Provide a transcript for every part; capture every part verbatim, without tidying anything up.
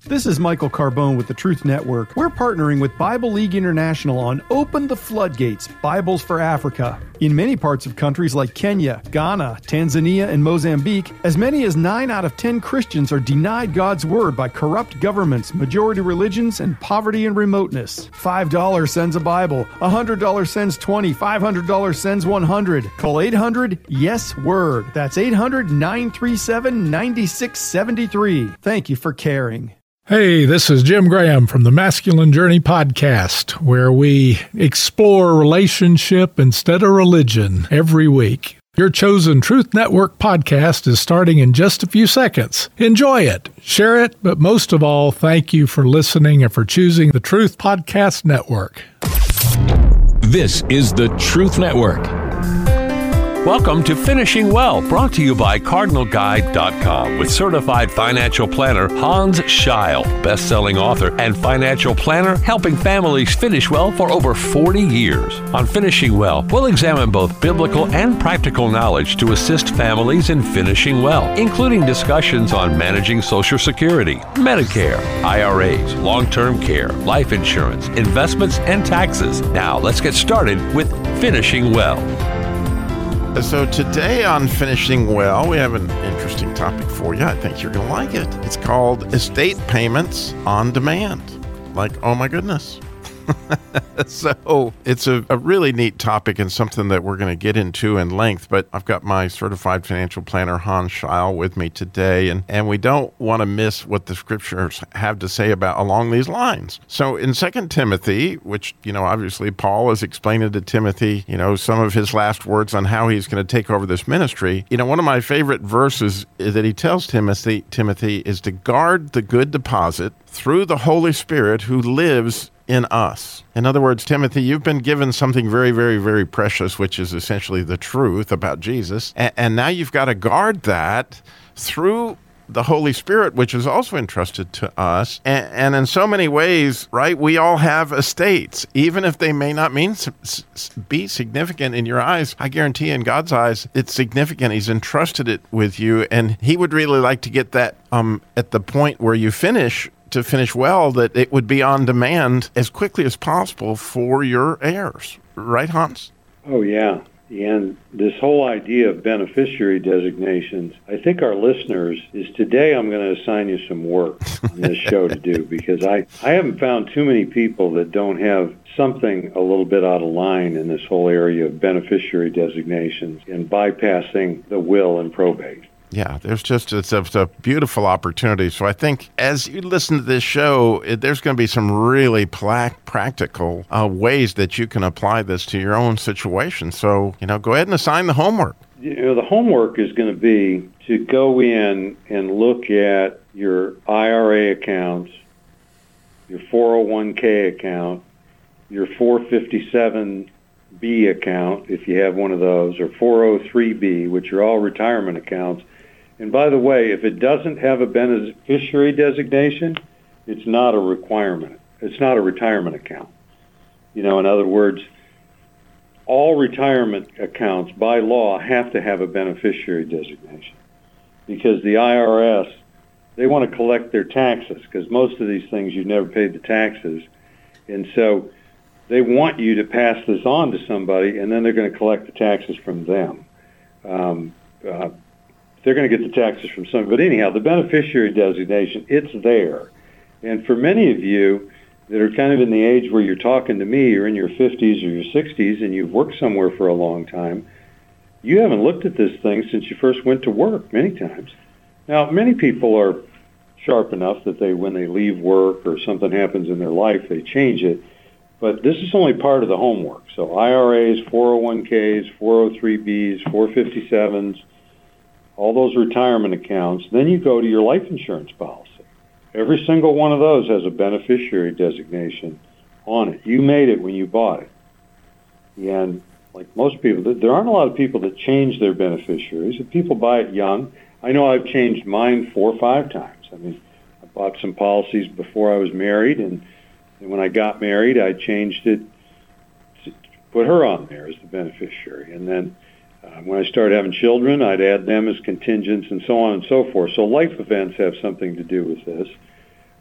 This is Michael Carbone with the Truth Network. We're partnering with Bible League International on Open the Floodgates, Bibles for Africa. In many parts of countries like Kenya, Ghana, Tanzania, and Mozambique, as many as nine out of ten Christians are denied God's Word by corrupt governments, majority religions, and poverty and remoteness. five dollars sends a Bible, one hundred dollars sends twenty, five hundred dollars sends one hundred. Call eight hundred yes word. That's eight hundred, nine three seven, nine six seven three. Thank you for caring. Hey, this is Jim Graham from the Masculine Journey podcast, where we explore relationship instead of religion every week. Your chosen Truth Network podcast is starting in just a few seconds. Enjoy it, share it, but most of all, thank you for listening and for choosing the Truth Podcast Network. This is the Truth Network. Welcome to Finishing Well, brought to you by Cardinal Guide dot com with certified financial planner Hans Scheil, best-selling author and financial planner helping families finish well for over forty years. On Finishing Well, we'll examine both biblical and practical knowledge to assist families in finishing well, including discussions on managing Social Security, Medicare, I R As, long-term care, life insurance, investments, and taxes. Now, let's get started with Finishing Well. So today on Finishing Well, we have an interesting topic for you. I think you're going to like it. It's called Estate Payments on Demand. Like, oh my goodness. So it's a, a really neat topic and something that we're going to get into in length, but I've got my certified financial planner, Hans Scheil, with me today, and, and we don't want to miss what the scriptures have to say about along these lines. So in Second Timothy, which, you know, obviously Paul is explaining to Timothy, you know, some of his last words on how he's going to take over this ministry, you know, one of my favorite verses that he tells Timothy, Timothy is to guard the good deposit through the Holy Spirit who lives in us. In other words, Timothy, you've been given something very, very, very precious, which is essentially the truth about Jesus. And, and now you've got to guard that through the Holy Spirit, which is also entrusted to us. And, and in so many ways, right, we all have estates, even if they may not mean be significant in your eyes. I guarantee in God's eyes, it's significant. He's entrusted it with you, and he would really like to get that um, at the point where you finish to finish well, that it would be on demand as quickly as possible for your heirs. Right, Hans? Oh, yeah. And this whole idea of beneficiary designations, I think our listeners is today I'm going to assign you some work on this show to do, because I, I haven't found too many people that don't have something a little bit out of line in this whole area of beneficiary designations and bypassing the will and probate. Yeah, there's just it's a, it's a beautiful opportunity. So I think as you listen to this show, it, there's going to be some really pla- practical uh, ways that you can apply this to your own situation. So, you know, go ahead and assign the homework. You know, the homework is going to be to go in and look at your I R A accounts, your four oh one k account, your four fifty-seven B account, if you have one of those, or four oh three B, which are all retirement accounts. And by the way, if it doesn't have a beneficiary designation, it's not a requirement. It's not a retirement account. You know, in other words, all retirement accounts by law have to have a beneficiary designation, because the I R S, they want to collect their taxes, because most of these things you've never paid the taxes. And so they want you to pass this on to somebody, and then they're going to collect the taxes from them. Um, uh, They're going to get the taxes from some. But anyhow, the beneficiary designation, it's there. And for many of you that are kind of in the age where you're talking to me, you're in your fifties or your sixties, and you've worked somewhere for a long time, you haven't looked at this thing since you first went to work many times. Now, many people are sharp enough that they, when they leave work or something happens in their life, they change it. But this is only part of the homework. So I R As, four oh one k's, four oh three b's, four fifty-sevens, all those retirement accounts. Then you go to your life insurance policy. Every single one of those has a beneficiary designation on it. You made it when you bought it. And like most people, there aren't a lot of people that change their beneficiaries. If people buy it young, I know I've changed mine four or five times. I mean, I bought some policies before I was married, and, and when I got married, I changed it to put her on there as the beneficiary. And then Uh, when I started having children, I'd add them as contingents and so on and so forth. So life events have something to do with this.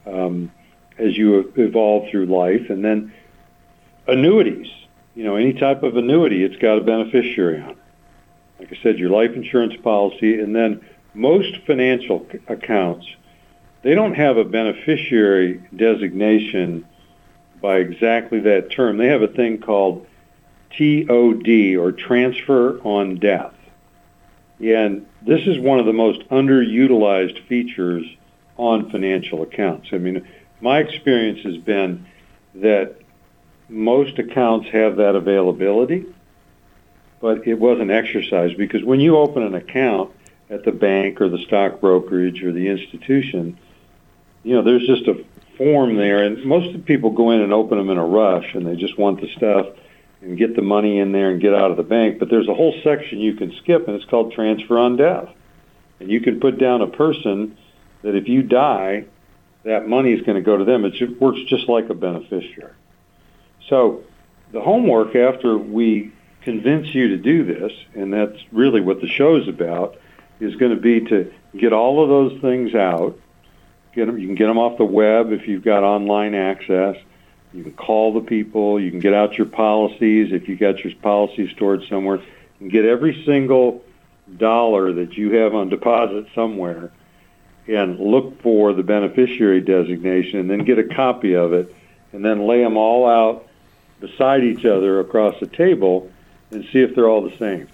um, as you evolve through life. And then annuities, you know, any type of annuity, it's got a beneficiary on it. Like I said, your life insurance policy, and then most financial accounts, they don't have a beneficiary designation by exactly that term. They have a thing called T O D, or transfer on death. And this is one of the most underutilized features on financial accounts. I mean, my experience has been that most accounts have that availability, but it wasn't exercised, because when you open an account at the bank or the stock brokerage or the institution, you know, there's just a form there, and most of the people go in and open them in a rush, and they just want the stuff and get the money in there and get out of the bank. But there's a whole section you can skip, and it's called transfer on death. And you can put down a person that if you die, that money is going to go to them. It works just like a beneficiary. So the homework after we convince you to do this, and that's really what the show's about, is going to be to get all of those things out. Get them, you can get them off the web if you've got online access. You can call the people. You can get out your policies if you got your policies stored somewhere. You can get every single dollar that you have on deposit somewhere and look for the beneficiary designation, and then get a copy of it, and then lay them all out beside each other across the table and see if they're all the same.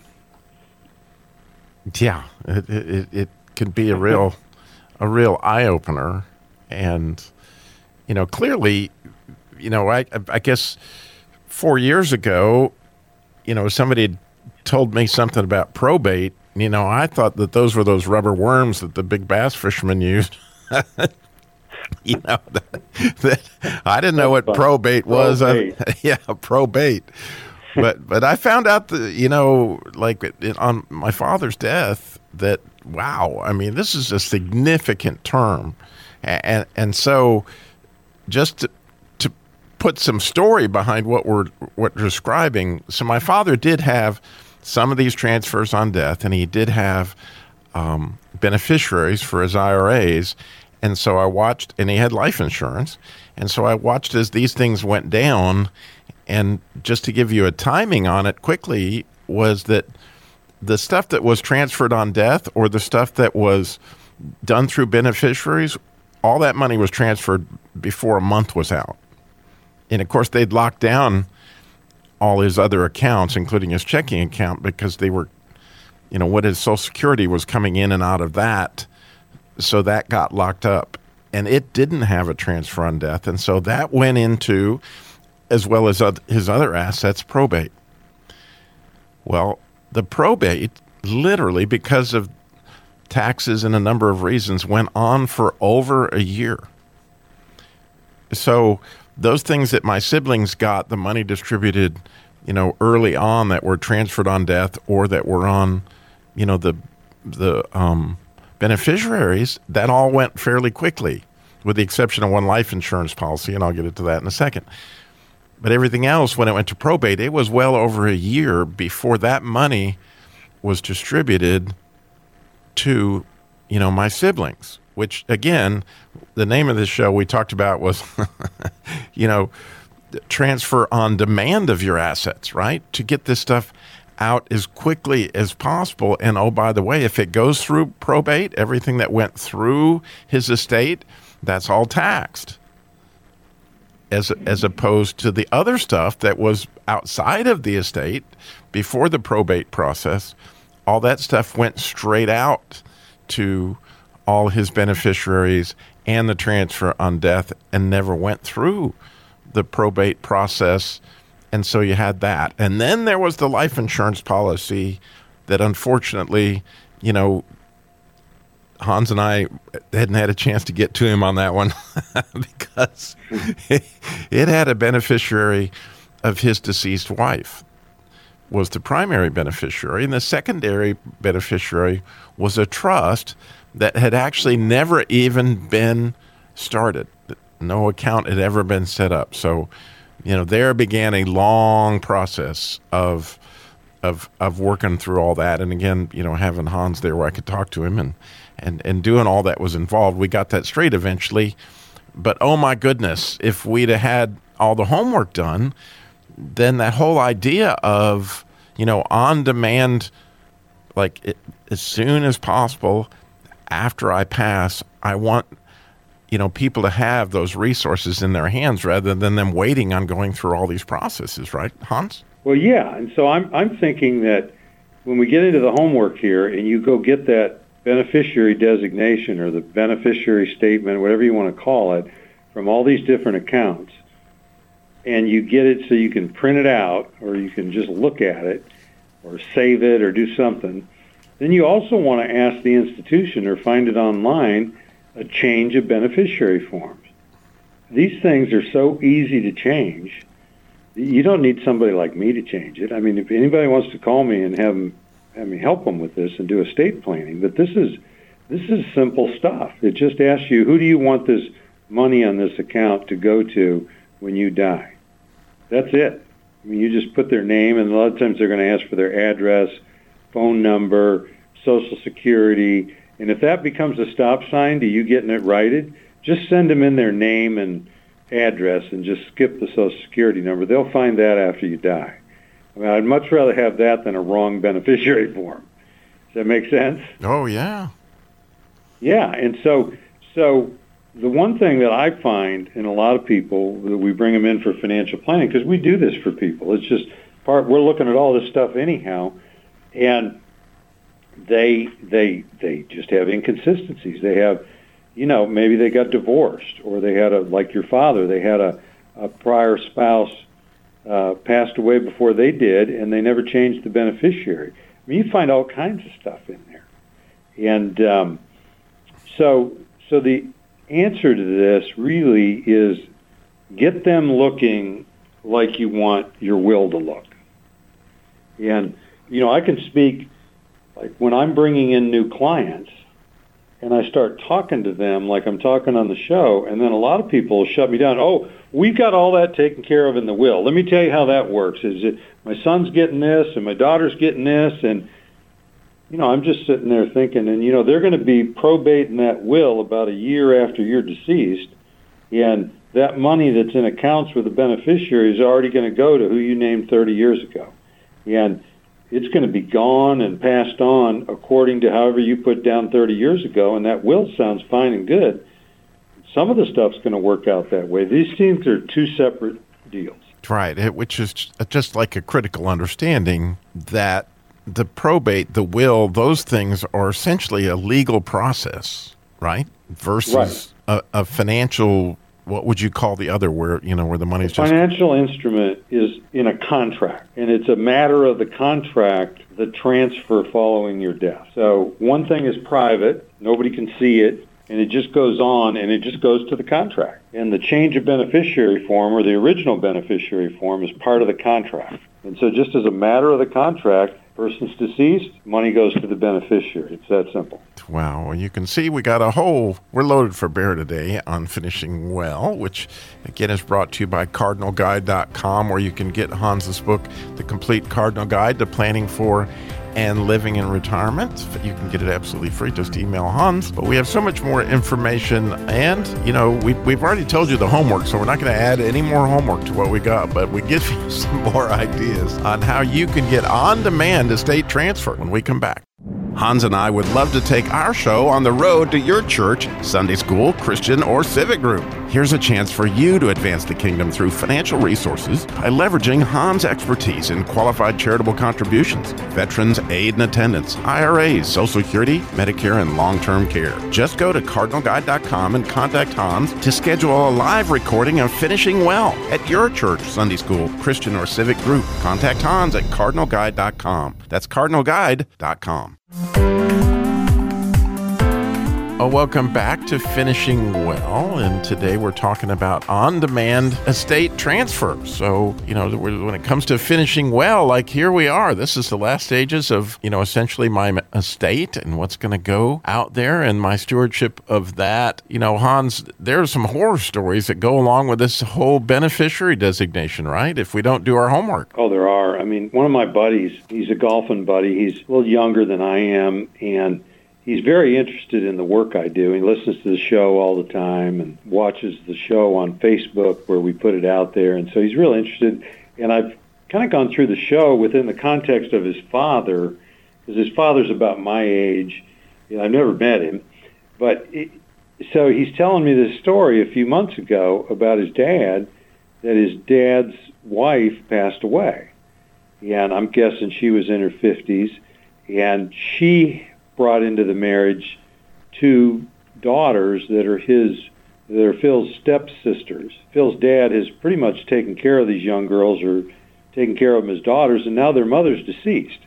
Yeah, it it, it could be a real a real eye opener, and you know, clearly, you know, I I guess four years ago, you know, somebody had told me something about probate. You know, I thought that those were those rubber worms that the big bass fishermen used. You know, that, that, I didn't know what probate was. Probate. I, yeah, probate. But but I found out that, you know, like it, on my father's death, that, wow, I mean, this is a significant term. And and so just to, to put some story behind what we're, what we're describing, so my father did have some of these transfers on death, and he did have um, beneficiaries for his I R As. And so I watched, and he had life insurance. And so I watched as these things went down. And just to give you a timing on it quickly, was that the stuff that was transferred on death, or the stuff that was done through beneficiaries, all that money was transferred before a month was out. And of course, they'd locked down all his other accounts, including his checking account, because they were, you know, what his Social Security was coming in and out of that. So that got locked up, and it didn't have a transfer on death. And so that went into, as well as his other assets, probate. Well, the probate, literally, because of taxes and a number of reasons, went on for over a year. So those things that my siblings got, the money distributed, you know, early on, that were transferred on death, or that were on, you know, the the um, beneficiaries, that all went fairly quickly, with the exception of one life insurance policy, and I'll get into that in a second. But everything else, when it went to probate, it was well over a year before that money was distributed to, you know, my siblings, which, again, the name of this show we talked about was, you know, transfer on demand of your assets, right? To get this stuff out as quickly as possible. And, oh, by the way, if it goes through probate, everything that went through his estate, that's all taxed. As as opposed to the other stuff that was outside of the estate before the probate process, all that stuff went straight out to all his beneficiaries and the transfer on death, and never went through the probate process. And so you had that. And then there was the life insurance policy that, unfortunately, you know, Hans and I hadn't had a chance to get to him on that one because it had a beneficiary of his deceased wife was the primary beneficiary, and the secondary beneficiary was a trust that had actually never even been started. No account had ever been set up. So, you know, there began a long process of of of working through all that. And again, you know, having Hans there where I could talk to him and and and doing all that was involved. We got that straight eventually. But oh my goodness, if we'd have had all the homework done, then that whole idea of, you know, on-demand, like it, as soon as possible after I pass, I want, you know, people to have those resources in their hands rather than them waiting on going through all these processes, right, Hans? Well, yeah, and so I'm I'm thinking that when we get into the homework here and you go get that beneficiary designation or the beneficiary statement, whatever you want to call it, from all these different accounts, and you get it so you can print it out or you can just look at it or save it or do something, then you also want to ask the institution or find it online a change of beneficiary forms. These things are so easy to change. You don't need somebody like me to change it. I mean, if anybody wants to call me and have them, have me help them with this and do estate planning, but this is this is simple stuff. It just asks you, who do you want this money on this account to go to when you die? That's it. I mean, you just put their name, and a lot of times they're going to ask for their address, phone number, Social Security, and if that becomes a stop sign to you getting it righted, just send them in their name and address and just skip the Social Security number. They'll find that after you die. I mean, I'd much rather have that than a wrong beneficiary form. Does that make sense? Oh, yeah. Yeah, and so so the one thing that I find in a lot of people that we bring them in for financial planning, because we do this for people, it's just part, we're looking at all this stuff anyhow, and they they they just have inconsistencies. They have, you know, maybe they got divorced, or they had a, like your father, they had a, a prior spouse uh, passed away before they did, and they never changed the beneficiary. I mean, you find all kinds of stuff in there. And um, so so the answer to this really is get them looking like you want your will to look. And, you know, I can speak, like when I'm bringing in new clients and I start talking to them like I'm talking on the show, and then a lot of people shut me down. Oh, we've got all that taken care of in the will. Let me tell you how that works. Is it my son's getting this and my daughter's getting this, and you know, I'm just sitting there thinking, and, you know, they're going to be probating that will about a year after you're deceased, and that money that's in accounts with the beneficiary is already going to go to who you named thirty years ago. And it's going to be gone and passed on according to however you put down thirty years ago, and that will sounds fine and good. Some of the stuff's going to work out that way. These things are two separate deals. Right, it, which is just like a critical understanding that the probate, the will, those things are essentially a legal process, right? Versus right. A, a financial, what would you call the other, where, you know, where the money's just... Financial instrument is in a contract, and it's a matter of the contract, the transfer following your death. So one thing is private, nobody can see it, and it just goes on, and it just goes to the contract. And the change of beneficiary form, or the original beneficiary form, is part of the contract. And so just as a matter of the contract, person's deceased, money goes to the beneficiary. It's that simple. Wow. Well, you can see we got a whole, we're loaded for bear today on Finishing Well, which again is brought to you by Cardinal Guide dot com, where you can get Hans's book, The Complete Cardinal Guide to Planning for and Living in Retirement. You can get it absolutely free. Just email Hans. But we have so much more information, and, you know, we, we've already told you the homework, so we're not going to add any more homework to what we got, but we give you some more ideas on how you can get on-demand estate transfer when we come back. Hans and I would love to take our show on the road to your church, Sunday school, Christian, or civic group. Here's a chance for you to advance the kingdom through financial resources by leveraging Hans' expertise in qualified charitable contributions, veterans aid and attendance, I R As, Social Security, Medicare, and long-term care. Just go to Cardinal Guide dot com and contact Hans to schedule a live recording of Finishing Well at your church, Sunday school, Christian, or civic group. Contact Hans at Cardinal Guide dot com. That's Cardinal Guide dot com. Oh, welcome back to Finishing Well, and today we're talking about on-demand estate transfer. So, you know, when it comes to finishing well, like here we are, this is the last stages of, you know, essentially my estate and what's going to go out there and my stewardship of that. You know, Hans, there are some horror stories that go along with this whole beneficiary designation, right? If we don't do our homework. Oh, there are. I mean, one of my buddies, he's a golfing buddy. He's a little younger than I am, and he's very interested in the work I do. He listens to the show all the time and watches the show on Facebook where we put it out there. And so he's really interested. And I've kind of gone through the show within the context of his father, because his father's about my age. You know, I've never met him. But it, so he's telling me this story a few months ago about his dad, that his dad's wife passed away. And I'm guessing she was in her fifties. And she brought into the marriage two daughters that are his, that are Phil's stepsisters. Phil's dad has pretty much taken care of these young girls, or taken care of them as daughters, and now their mother's deceased.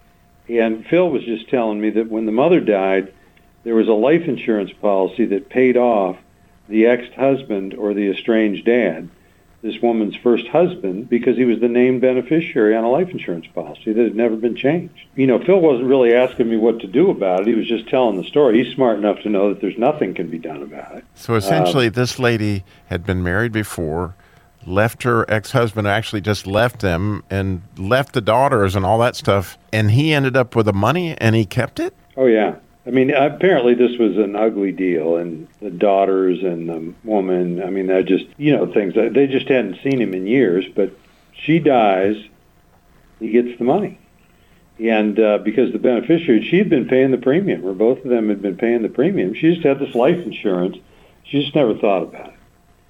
And Phil was just telling me that when the mother died, there was a life insurance policy that paid off the ex-husband or the estranged dad, this woman's first husband, because he was the named beneficiary on a life insurance policy that had never been changed. You know, Phil wasn't really asking me what to do about it. He was just telling the story. He's smart enough to know that there's nothing can be done about it. So essentially, um, this lady had been married before, left her ex-husband, actually just left them, and left the daughters and all that stuff, and he ended up with the money, and he kept it? Oh, yeah. I mean, apparently this was an ugly deal, and the daughters and the woman, I mean, they're just, you know, things that they just hadn't seen him in years, but she dies, he gets the money. And uh, because the beneficiary, she had been paying the premium, or both of them had been paying the premium. She just had this life insurance. She just never thought about it.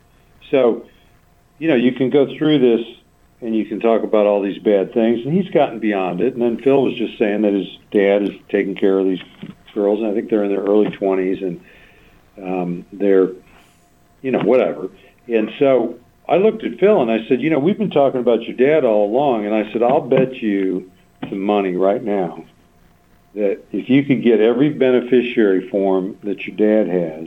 So, you know, you can go through this and you can talk about all these bad things, and he's gotten beyond it. And then Phil was just saying that his dad is taking care of these girls, and I think they're in their early twenties, and um, they're, you know, whatever. And so I looked at Phil and I said, you know, we've been talking about your dad all along, and I said, I'll bet you some money right now that if you could get every beneficiary form that your dad has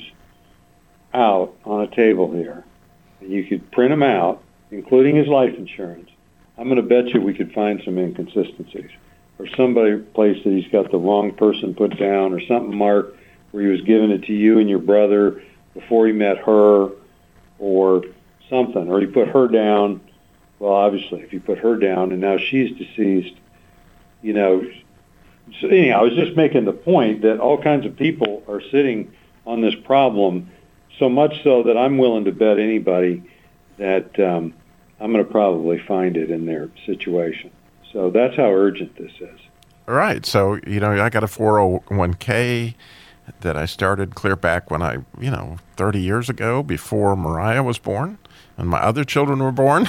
out on a table here, and you could print them out, including his life insurance, I'm going to bet you we could find some inconsistencies, or somebody place that he's got the wrong person put down, or something marked where he was giving it to you and your brother before he met her, or something, or he put her down. Well, obviously, if you put her down and now she's deceased, you know. So anyhow, I was just making the point that all kinds of people are sitting on this problem, so much so that I'm willing to bet anybody that um, I'm going to probably find it in their situation. So that's how urgent this is. All right. So, you know, I got a four oh one k that I started clear back when I, you know, thirty years ago, before Mariah was born and my other children were born.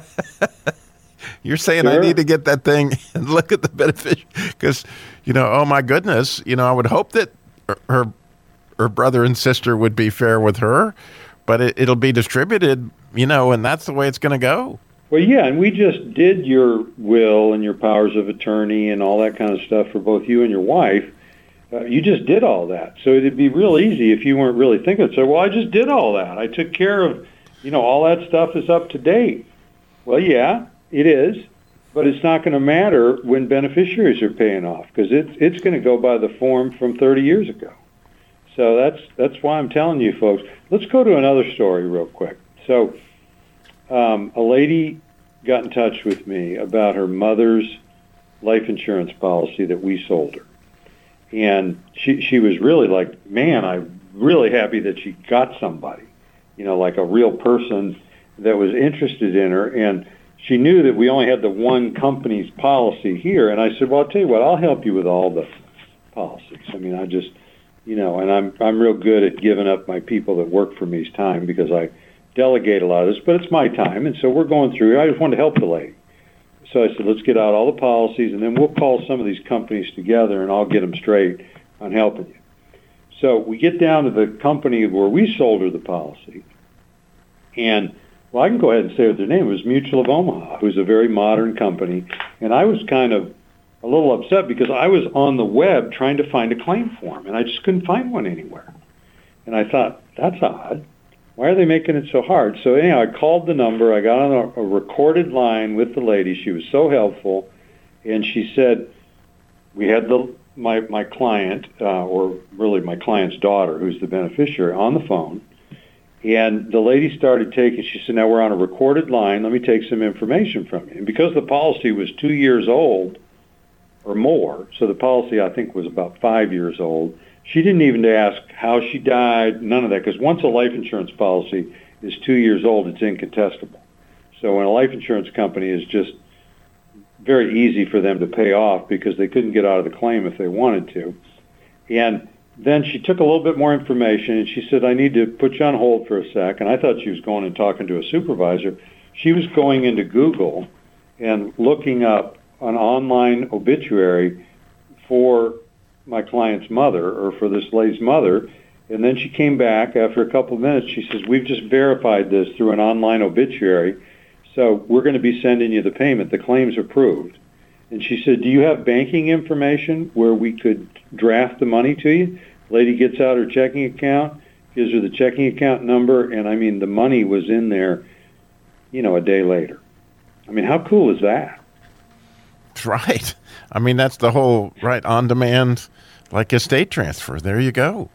You're saying sure. I need to get that thing and look at the benefit, because, you know, oh my goodness, you know, I would hope that her her brother and sister would be fair with her, but it, it'll be distributed, you know, and that's the way it's going to go. Well, yeah, and we just did your will and your powers of attorney and all that kind of stuff for both you and your wife. Uh, you just did all that. So it'd be real easy if you weren't really thinking, so, well, I just did all that. I took care of, you know, all that stuff is up to date. Well, yeah, it is, but it's not going to matter when beneficiaries are paying off, because it's, it's going to go by the form from thirty years ago. So that's that's why I'm telling you folks. Let's go to another story real quick. So um, a lady got in touch with me about her mother's life insurance policy that we sold her. And she she was really like, man, I'm really happy that she got somebody, you know, like a real person that was interested in her. And she knew that we only had the one company's policy here. And I said, well, I'll tell you what, I'll help you with all the policies. I mean, I just, you know, and I'm I'm real good at giving up my people that work for me's time, because I delegate a lot of this, but it's my time. And so we're going through, I just wanted to help the lady. So I said, let's get out all the policies, and then we'll call some of these companies together, and I'll get them straight on helping you. So we get down to the company where we sold her the policy, and, well, I can go ahead and say what their name was, Mutual of Omaha, who's a very modern company, and I was kind of a little upset because I was on the web trying to find a claim form, and I just couldn't find one anywhere. And I thought, that's odd. Why are they making it so hard? So anyhow, I called the number. I got on a, a recorded line with the lady. She was so helpful. And she said, we had the my, my client, uh, or really my client's daughter, who's the beneficiary, on the phone. And the lady started taking, she said, now we're on a recorded line. Let me take some information from you. And because the policy was two years old or more, so the policy I think was about five years old, she didn't even ask how she died, none of that, because once a life insurance policy is two years old, it's incontestable. So when a life insurance company is just very easy for them to pay off because they couldn't get out of the claim if they wanted to. And then she took a little bit more information, and she said, I need to put you on hold for a sec. And I thought she was going and talking to a supervisor. She was going into Google and looking up an online obituary for my client's mother, or for this lady's mother. And then she came back after a couple of minutes. She says, we've just verified this through an online obituary, so we're going to be sending you the payment. The claim's approved. And she said, do you have banking information where we could draft the money to you? Lady gets out her checking account, gives her the checking account number, and I mean, the money was in there, you know, a day later. I mean, how cool is that? Right. I mean, that's the whole, right, on-demand, like estate transfer. There you go.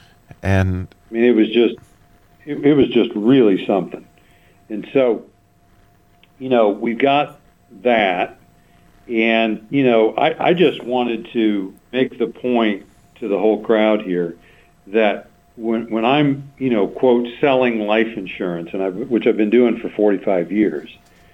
And I mean, it was just, it, it was just really something. And so, you know, we've got that. And, you know, I, I just wanted to make the point to the whole crowd here that when when I'm, you know, quote, selling life insurance, and I've, which I've been doing for forty-five years,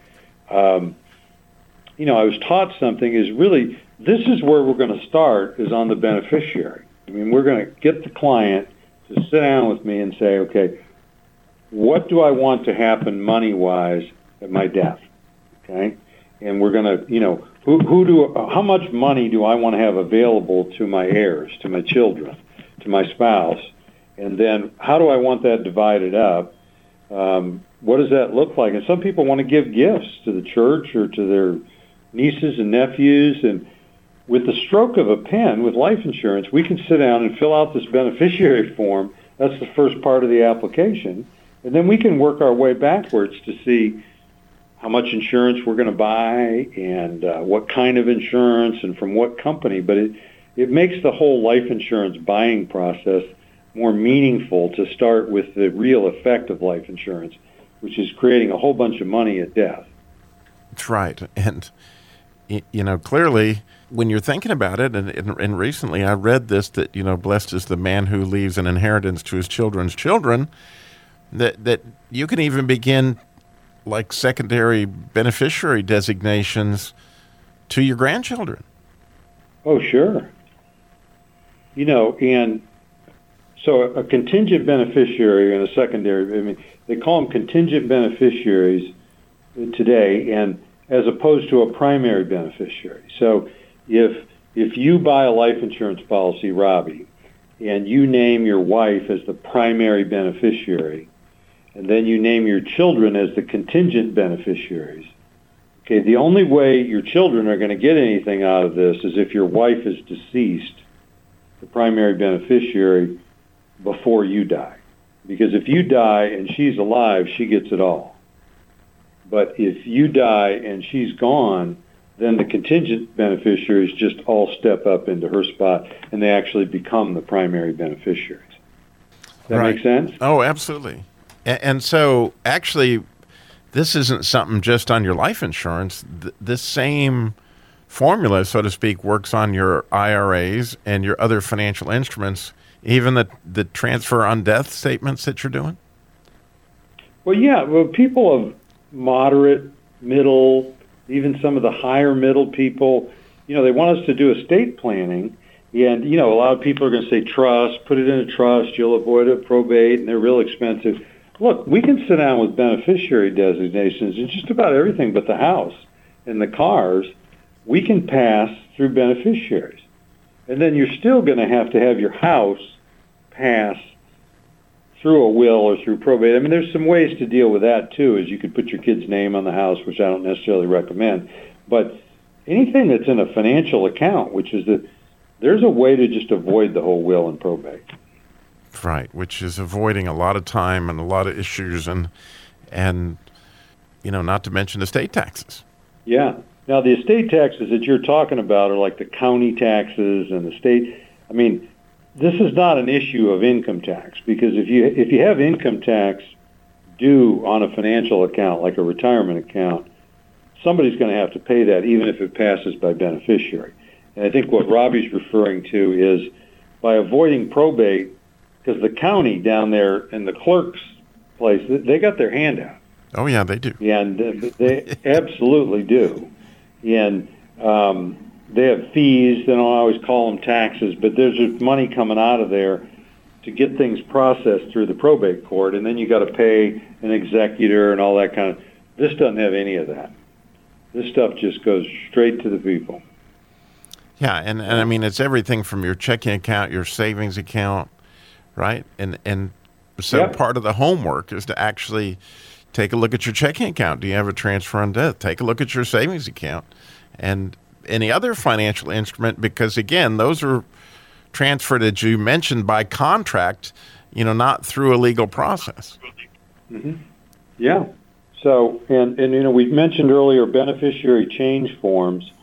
um, you know, I was taught something is really, this is where we're going to start, is on the beneficiary. I mean, we're going to get the client to sit down with me and say, okay, what do I want to happen money-wise at my death? Okay? And we're going to, you know, who, who do, how much money do I want to have available to my heirs, to my children, to my spouse? And then how do I want that divided up? Um, what does that look like? And some people want to give gifts to the church or to their nieces and nephews. And with the stroke of a pen, with life insurance, we can sit down and fill out this beneficiary form. That's the first part of the application. And then we can work our way backwards to see how much insurance we're going to buy and uh, what kind of insurance and from what company. But it, it makes the whole life insurance buying process more meaningful to start with the real effect of life insurance, which is creating a whole bunch of money at death. That's right. And, you know, clearly, when you're thinking about it, and, and recently I read this, that, you know, blessed is the man who leaves an inheritance to his children's children, that, that you can even begin like secondary beneficiary designations to your grandchildren. Oh, sure. You know, and so a contingent beneficiary and a secondary, I mean, they call them contingent beneficiaries today, and as opposed to a primary beneficiary. So if if you buy a life insurance policy, Robbie, and you name your wife as the primary beneficiary, and then you name your children as the contingent beneficiaries, okay, the only way your children are going to get anything out of this is if your wife is deceased, the primary beneficiary, before you die. Because if you die and she's alive, she gets it all. But if you die and she's gone, then the contingent beneficiaries just all step up into her spot, and they actually become the primary beneficiaries. Does that Right. make sense? Oh, absolutely. And, and so, actually, this isn't something just on your life insurance. Th- this same formula, so to speak, works on your I R As and your other financial instruments, even the, the transfer on death statements that you're doing? Well, yeah. Well, people of moderate, middle, even some of the higher middle people, you know, they want us to do estate planning. And, you know, a lot of people are going to say trust, put it in a trust, you'll avoid a probate, and they're real expensive. Look, we can sit down with beneficiary designations in just about everything but the house and the cars. We can pass through beneficiaries. And then you're still going to have to have your house pass through a will or through probate. I mean, there's some ways to deal with that, too, is you could put your kid's name on the house, which I don't necessarily recommend. But anything that's in a financial account, which is that there's a way to just avoid the whole will and probate. Right, which is avoiding a lot of time and a lot of issues, and, and you know, not to mention estate taxes. Yeah. Now, the estate taxes that you're talking about are like the county taxes and the state. I mean, this is not an issue of income tax, because if you if you have income tax due on a financial account, like a retirement account, somebody's going to have to pay that, even if it passes by beneficiary. And I think what Robbie's referring to is by avoiding probate, because the county down there in the clerk's place, they got their hand out. Oh, yeah, they do. And they absolutely do. And um, they have fees. They don't always call them taxes, but there's just money coming out of there to get things processed through the probate court, and then you got to pay an executor and all that kind of. This doesn't have any of that. This stuff just goes straight to the people. Yeah, and, and I mean, it's everything from your checking account, your savings account, right? And and so Yep. part of the homework is to actually take a look at your checking account. Do you have a transfer on death? Take a look at your savings account and any other financial instrument, because, again, those are transferred, as you mentioned, by contract, you know, not through a legal process. Mm-hmm. Yeah. So, and, and, you know, we mentioned earlier beneficiary change forms.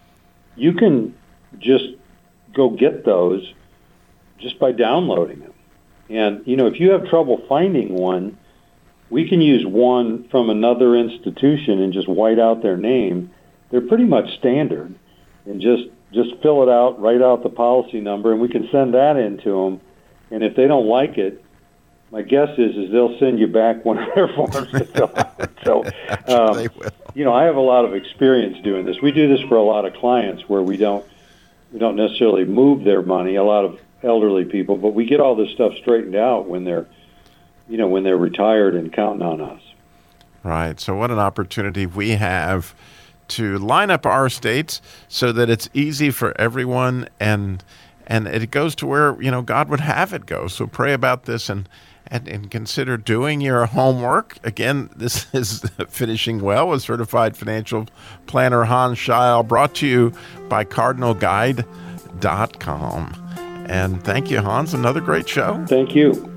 You can just go get those just by downloading them. And, you know, if you have trouble finding one, we can use one from another institution and just white out their name. They're pretty much standard. And just, just fill it out, write out the policy number, and we can send that in to them. And if they don't like it, my guess is is they'll send you back one of their forms to fill out. So, Sure um, they will. you know, I have a lot of experience doing this. We do this for a lot of clients where we don't we don't necessarily move their money. A lot of elderly people, but we get all this stuff straightened out when they're, you know, when they're retired and counting on us. Right. So what an opportunity we have to line up our estates so that it's easy for everyone, and and it goes to where, you know, God would have it go. So pray about this and and, and consider doing your homework. Again, this is Finishing Well with Certified Financial Planner Hans Scheil, brought to you by Cardinal Guide dot com. And thank you, Hans. Another great show. Thank you.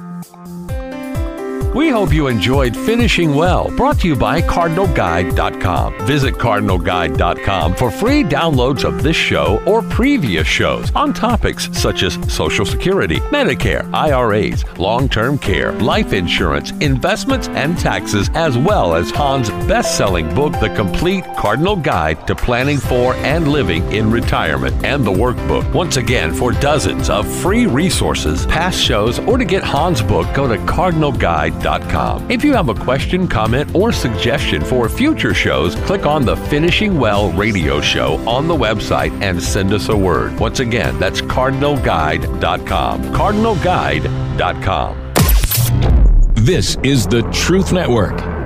We hope you enjoyed Finishing Well, brought to you by Cardinal Guide dot com. Visit Cardinal Guide dot com for free downloads of this show or previous shows on topics such as Social Security, Medicare, I R As, long-term care, life insurance, investments, and taxes, as well as Hans' best-selling book, The Complete Cardinal Guide to Planning for and Living in Retirement, and the workbook. Once again, for dozens of free resources, past shows, or to get Hans' book, go to Cardinal Guide dot com. If you have a question, comment, or suggestion for future shows, click on the Finishing Well radio show on the website and send us a word. Once again, that's Cardinal Guide dot com. Cardinal Guide dot com. This is the Truth Network.